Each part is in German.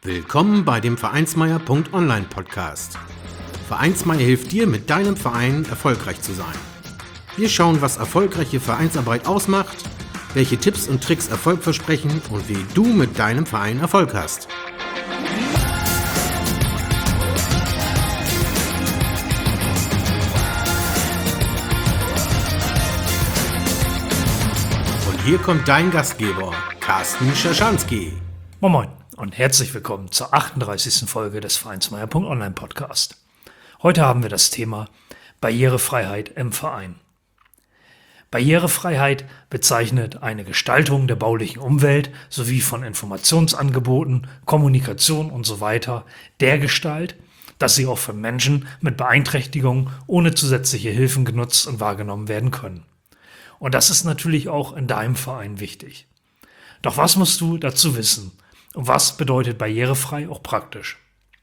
Willkommen bei dem Vereinsmeier.online Podcast. Vereinsmeier hilft dir, mit deinem Verein erfolgreich zu sein. Wir schauen, was erfolgreiche Vereinsarbeit ausmacht, welche Tipps und Tricks Erfolg versprechen und wie du mit deinem Verein Erfolg hast. Und hier kommt dein Gastgeber, Carsten Schaschanski. Moin Moin und herzlich willkommen zur 38. Folge des Vereinsmeier.online Podcast. Heute haben wir das Thema Barrierefreiheit im Verein. Barrierefreiheit bezeichnet eine Gestaltung der baulichen Umwelt sowie von Informationsangeboten, Kommunikation usw. dergestalt, dass sie auch von Menschen mit Beeinträchtigungen ohne zusätzliche Hilfen genutzt und wahrgenommen werden können. Und das ist natürlich auch in deinem Verein wichtig. Doch was musst du dazu wissen? Und was bedeutet barrierefrei auch praktisch?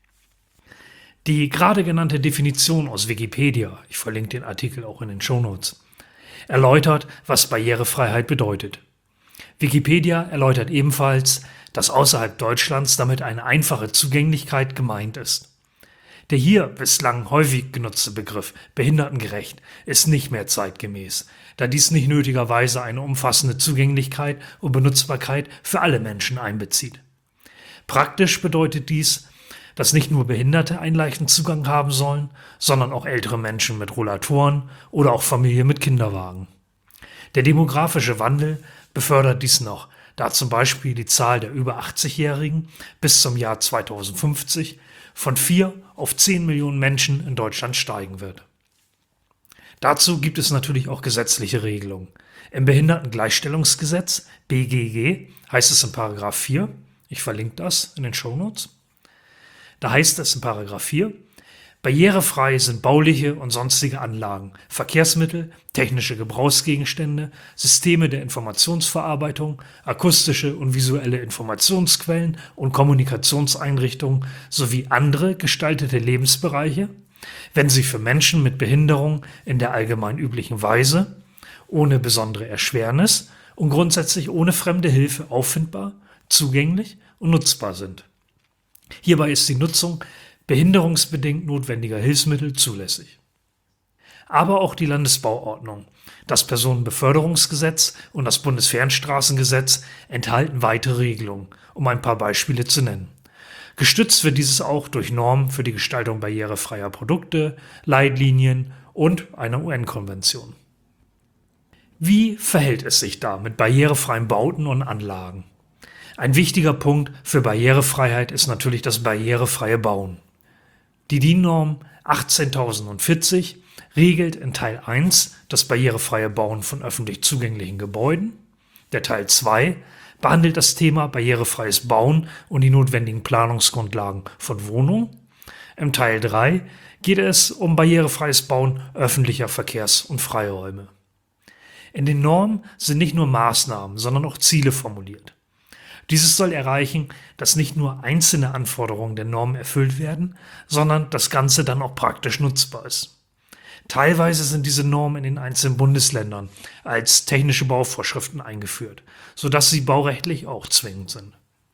Die gerade genannte Definition aus Wikipedia, ich verlinke den Artikel auch in den Shownotes, erläutert, was Barrierefreiheit bedeutet. Wikipedia erläutert ebenfalls, dass außerhalb Deutschlands damit eine einfache Zugänglichkeit gemeint ist. Der hier bislang häufig genutzte Begriff behindertengerecht ist nicht mehr zeitgemäß, da dies nicht nötigerweise eine umfassende Zugänglichkeit und Benutzbarkeit für alle Menschen einbezieht. Praktisch bedeutet dies, dass nicht nur Behinderte einen leichten Zugang haben sollen, sondern auch ältere Menschen mit Rollatoren oder auch Familien mit Kinderwagen. Der demografische Wandel befördert dies noch, da zum Beispiel die Zahl der über 80-Jährigen bis zum Jahr 2050 von 4 auf 10 Millionen Menschen in Deutschland steigen wird. Dazu gibt es natürlich auch gesetzliche Regelungen. Im Behindertengleichstellungsgesetz BGG heißt es in Paragraph 4, ich verlinke das in den Shownotes. Da heißt es in Paragraph 4, barrierefrei sind bauliche und sonstige Anlagen, Verkehrsmittel, technische Gebrauchsgegenstände, Systeme der Informationsverarbeitung, akustische und visuelle Informationsquellen und Kommunikationseinrichtungen sowie andere gestaltete Lebensbereiche, wenn sie für Menschen mit Behinderung in der allgemein üblichen Weise, ohne besondere Erschwernis und grundsätzlich ohne fremde Hilfe auffindbar, zugänglich und nutzbar sind. Hierbei ist die Nutzung behinderungsbedingt notwendiger Hilfsmittel zulässig. Aber auch die Landesbauordnung, das Personenbeförderungsgesetz und das Bundesfernstraßengesetz enthalten weitere Regelungen, um ein paar Beispiele zu nennen. Gestützt wird dieses auch durch Normen für die Gestaltung barrierefreier Produkte, Leitlinien und einer UN-Konvention. Wie verhält es sich da mit barrierefreien Bauten und Anlagen? Ein wichtiger Punkt für Barrierefreiheit ist natürlich das barrierefreie Bauen. Die DIN-Norm 18040 regelt in Teil 1 das barrierefreie Bauen von öffentlich zugänglichen Gebäuden. Der Teil 2 behandelt das Thema barrierefreies Bauen und die notwendigen Planungsgrundlagen von Wohnungen. Im Teil 3 geht es um barrierefreies Bauen öffentlicher Verkehrs- und Freiräume. In den Normen sind nicht nur Maßnahmen, sondern auch Ziele formuliert. Dieses soll erreichen, dass nicht nur einzelne Anforderungen der Normen erfüllt werden, sondern das Ganze dann auch praktisch nutzbar ist. Teilweise sind diese Normen in den einzelnen Bundesländern als technische Bauvorschriften eingeführt, sodass sie baurechtlich auch zwingend sind.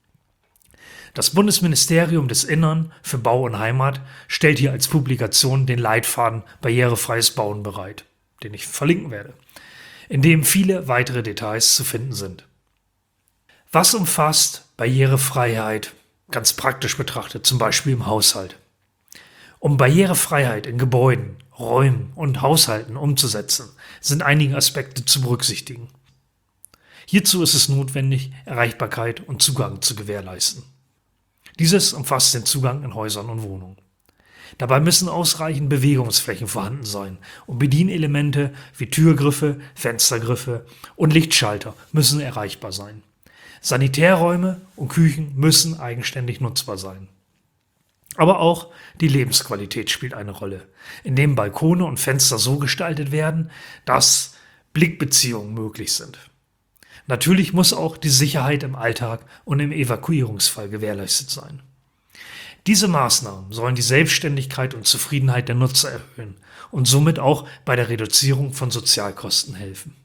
Das Bundesministerium des Innern für Bau und Heimat stellt hier als Publikation den Leitfaden Barrierefreies Bauen bereit, den ich verlinken werde, in dem viele weitere Details zu finden sind. Was umfasst Barrierefreiheit ganz praktisch betrachtet, zum Beispiel im Haushalt? Um Barrierefreiheit in Gebäuden, Räumen und Haushalten umzusetzen, sind einige Aspekte zu berücksichtigen. Hierzu ist es notwendig, Erreichbarkeit und Zugang zu gewährleisten. Dieses umfasst den Zugang in Häusern und Wohnungen. Dabei müssen ausreichend Bewegungsflächen vorhanden sein und Bedienelemente wie Türgriffe, Fenstergriffe und Lichtschalter müssen erreichbar sein. Sanitärräume und Küchen müssen eigenständig nutzbar sein. Aber auch die Lebensqualität spielt eine Rolle, indem Balkone und Fenster so gestaltet werden, dass Blickbeziehungen möglich sind. Natürlich muss auch die Sicherheit im Alltag und im Evakuierungsfall gewährleistet sein. Diese Maßnahmen sollen die Selbstständigkeit und Zufriedenheit der Nutzer erhöhen und somit auch bei der Reduzierung von Sozialkosten helfen.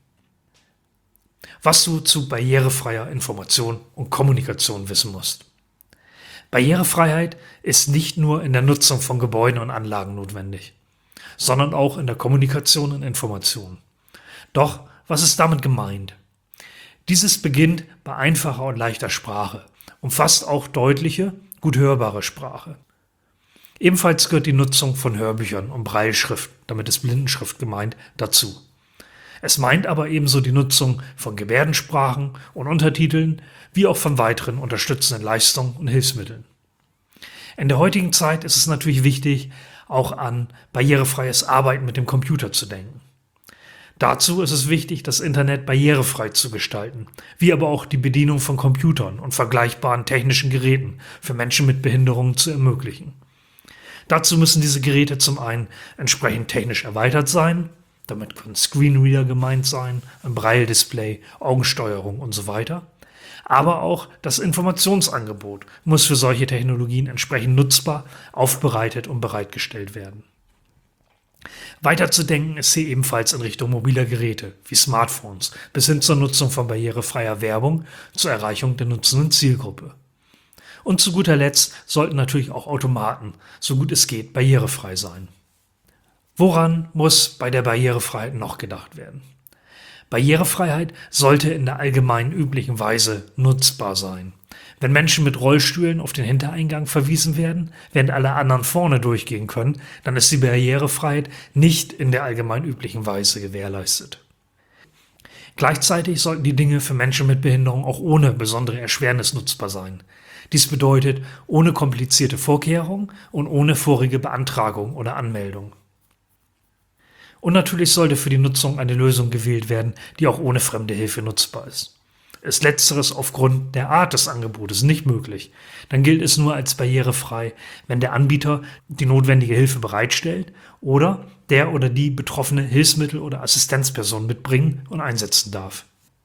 Was du zu barrierefreier Information und Kommunikation wissen musst. Barrierefreiheit ist nicht nur in der Nutzung von Gebäuden und Anlagen notwendig, sondern auch in der Kommunikation und Information. Doch, was ist damit gemeint? Dieses beginnt bei einfacher und leichter Sprache, umfasst auch deutliche, gut hörbare Sprache. Ebenfalls gehört die Nutzung von Hörbüchern und Brailleschrift, damit ist Blindenschrift gemeint, dazu. Es meint aber ebenso die Nutzung von Gebärdensprachen und Untertiteln, wie auch von weiteren unterstützenden Leistungen und Hilfsmitteln. In der heutigen Zeit ist es natürlich wichtig, auch an barrierefreies Arbeiten mit dem Computer zu denken. Dazu ist es wichtig, das Internet barrierefrei zu gestalten, wie aber auch die Bedienung von Computern und vergleichbaren technischen Geräten für Menschen mit Behinderungen zu ermöglichen. Dazu müssen diese Geräte zum einen entsprechend technisch erweitert sein, damit können Screenreader gemeint sein, ein Braille-Display, Augensteuerung und so weiter. Aber auch das Informationsangebot muss für solche Technologien entsprechend nutzbar, aufbereitet und bereitgestellt werden. Weiterzudenken ist hier ebenfalls in Richtung mobiler Geräte wie Smartphones bis hin zur Nutzung von barrierefreier Werbung zur Erreichung der nutzenden Zielgruppe. Und zu guter Letzt sollten natürlich auch Automaten, so gut es geht, barrierefrei sein. Woran muss bei der Barrierefreiheit noch gedacht werden? Barrierefreiheit sollte in der allgemein üblichen Weise nutzbar sein. Wenn Menschen mit Rollstühlen auf den Hintereingang verwiesen werden, während alle anderen vorne durchgehen können, dann ist die Barrierefreiheit nicht in der allgemein üblichen Weise gewährleistet. Gleichzeitig sollten die Dinge für Menschen mit Behinderung auch ohne besondere Erschwernis nutzbar sein. Dies bedeutet ohne komplizierte Vorkehrungen und ohne vorige Beantragung oder Anmeldung. Und natürlich sollte für die Nutzung eine Lösung gewählt werden, die auch ohne fremde Hilfe nutzbar ist. Ist Letzteres aufgrund der Art des Angebotes nicht möglich, dann gilt es nur als barrierefrei, wenn der Anbieter die notwendige Hilfe bereitstellt oder der oder die betroffene Hilfsmittel oder Assistenzperson mitbringen und einsetzen darf.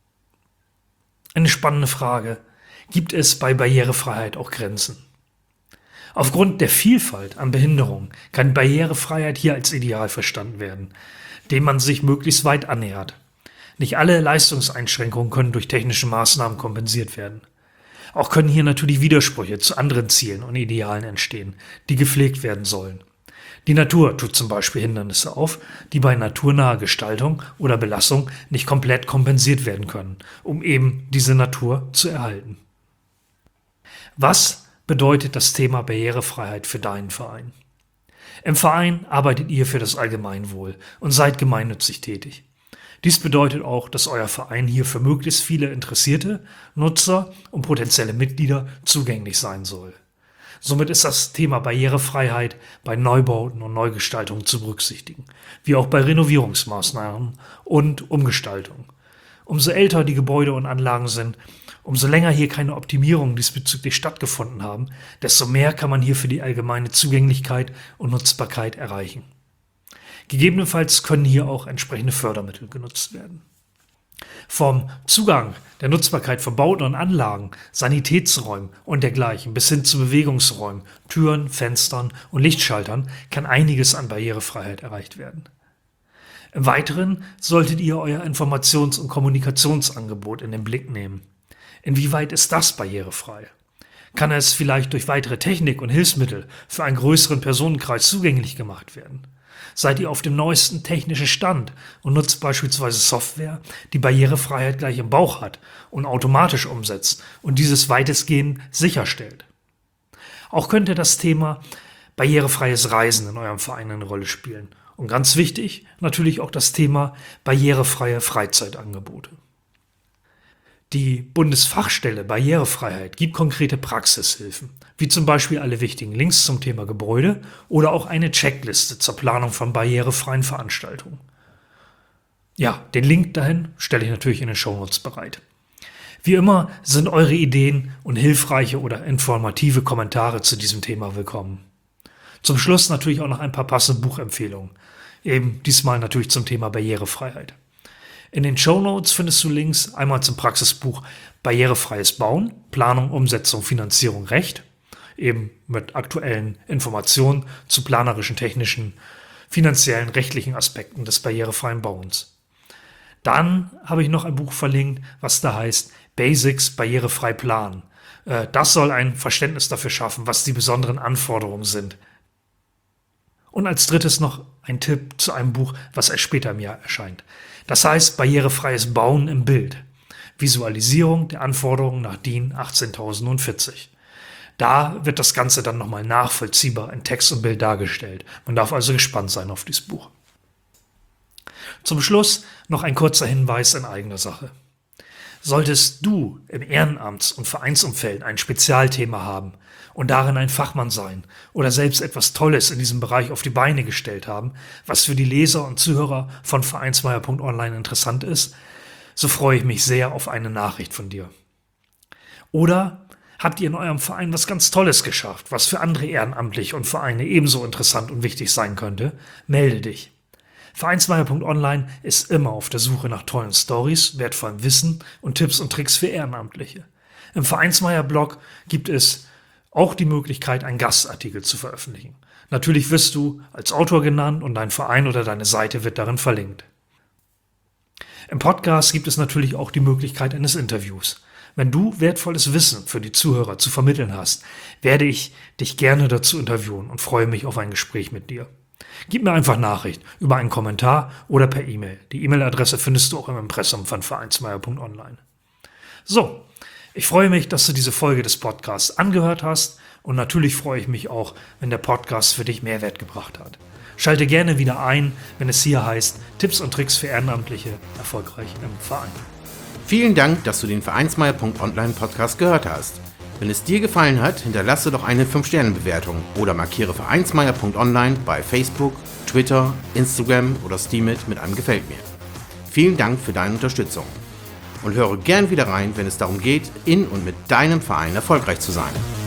Eine spannende Frage: Gibt es bei Barrierefreiheit auch Grenzen? Aufgrund der Vielfalt an Behinderungen kann Barrierefreiheit hier als Ideal verstanden werden, dem man sich möglichst weit annähert. Nicht alle Leistungseinschränkungen können durch technische Maßnahmen kompensiert werden. Auch können hier natürlich Widersprüche zu anderen Zielen und Idealen entstehen, die gepflegt werden sollen. Die Natur tut zum Beispiel Hindernisse auf, die bei naturnaher Gestaltung oder Belastung nicht komplett kompensiert werden können, um eben diese Natur zu erhalten. Was bedeutet das Thema Barrierefreiheit für deinen Verein? Im Verein arbeitet ihr für das Allgemeinwohl und seid gemeinnützig tätig. Dies bedeutet auch, dass euer Verein hier für möglichst viele Interessierte, Nutzer und potenzielle Mitglieder zugänglich sein soll. Somit ist das Thema Barrierefreiheit bei Neubauten und Neugestaltungen zu berücksichtigen, wie auch bei Renovierungsmaßnahmen und Umgestaltung. Umso älter die Gebäude und Anlagen sind, umso länger hier keine Optimierungen diesbezüglich stattgefunden haben, desto mehr kann man hier für die allgemeine Zugänglichkeit und Nutzbarkeit erreichen. Gegebenenfalls können hier auch entsprechende Fördermittel genutzt werden. Vom Zugang der Nutzbarkeit von Bauten und Anlagen, Sanitätsräumen und dergleichen bis hin zu Bewegungsräumen, Türen, Fenstern und Lichtschaltern kann einiges an Barrierefreiheit erreicht werden. Im Weiteren solltet ihr euer Informations- und Kommunikationsangebot in den Blick nehmen. Inwieweit ist das barrierefrei? Kann es vielleicht durch weitere Technik und Hilfsmittel für einen größeren Personenkreis zugänglich gemacht werden? Seid ihr auf dem neuesten technischen Stand und nutzt beispielsweise Software, die Barrierefreiheit gleich im Bauch hat und automatisch umsetzt und dieses weitestgehend sicherstellt? Auch könnte das Thema barrierefreies Reisen in eurem Verein eine Rolle spielen. Und ganz wichtig, natürlich auch das Thema barrierefreie Freizeitangebote. Die Bundesfachstelle Barrierefreiheit gibt konkrete Praxishilfen, wie zum Beispiel alle wichtigen Links zum Thema Gebäude oder auch eine Checkliste zur Planung von barrierefreien Veranstaltungen. Ja, den Link dahin stelle ich natürlich in den Shownotes bereit. Wie immer sind eure Ideen und hilfreiche oder informative Kommentare zu diesem Thema willkommen. Zum Schluss natürlich auch noch ein paar passende Buchempfehlungen, eben diesmal natürlich zum Thema Barrierefreiheit. In den Shownotes findest du Links einmal zum Praxisbuch Barrierefreies Bauen, Planung, Umsetzung, Finanzierung, Recht, eben mit aktuellen Informationen zu planerischen, technischen, finanziellen, rechtlichen Aspekten des barrierefreien Bauens. Dann habe ich noch ein Buch verlinkt, was da heißt Basics barrierefrei planen, Das soll ein Verständnis dafür schaffen, was die besonderen Anforderungen sind. Und als drittes noch ein Tipp zu einem Buch, was erst später im Jahr erscheint. Das heißt Barrierefreies Bauen im Bild. Visualisierung der Anforderungen nach DIN 18040. Da wird das Ganze dann nochmal nachvollziehbar in Text und Bild dargestellt. Man darf also gespannt sein auf dieses Buch. Zum Schluss noch ein kurzer Hinweis in eigener Sache. Solltest du im Ehrenamts- und Vereinsumfeld ein Spezialthema haben und darin ein Fachmann sein oder selbst etwas Tolles in diesem Bereich auf die Beine gestellt haben, was für die Leser und Zuhörer von Vereinsmeier.online interessant ist, so freue ich mich sehr auf eine Nachricht von dir. Oder habt ihr in eurem Verein was ganz Tolles geschafft, was für andere Ehrenamtliche und Vereine ebenso interessant und wichtig sein könnte? Melde dich. Vereinsmeier.online ist immer auf der Suche nach tollen Stories, wertvollem Wissen und Tipps und Tricks für Ehrenamtliche. Im Vereinsmeier-Blog gibt es auch die Möglichkeit, einen Gastartikel zu veröffentlichen. Natürlich wirst du als Autor genannt und dein Verein oder deine Seite wird darin verlinkt. Im Podcast gibt es natürlich auch die Möglichkeit eines Interviews. Wenn du wertvolles Wissen für die Zuhörer zu vermitteln hast, werde ich dich gerne dazu interviewen und freue mich auf ein Gespräch mit dir. Gib mir einfach Nachricht über einen Kommentar oder per E-Mail. Die E-Mail-Adresse findest du auch im Impressum von Vereinsmeier.online. So, ich freue mich, dass du diese Folge des Podcasts angehört hast und natürlich freue ich mich auch, wenn der Podcast für dich Mehrwert gebracht hat. Schalte gerne wieder ein, wenn es hier heißt Tipps und Tricks für Ehrenamtliche erfolgreich im Verein. Vielen Dank, dass du den Vereinsmeier.online Podcast gehört hast. Wenn es dir gefallen hat, hinterlasse doch eine 5-Sterne-Bewertung oder markiere Vereinsmeier.online bei Facebook, Twitter, Instagram oder Steemit mit einem Gefällt mir. Vielen Dank für deine Unterstützung und höre gern wieder rein, wenn es darum geht, in und mit deinem Verein erfolgreich zu sein.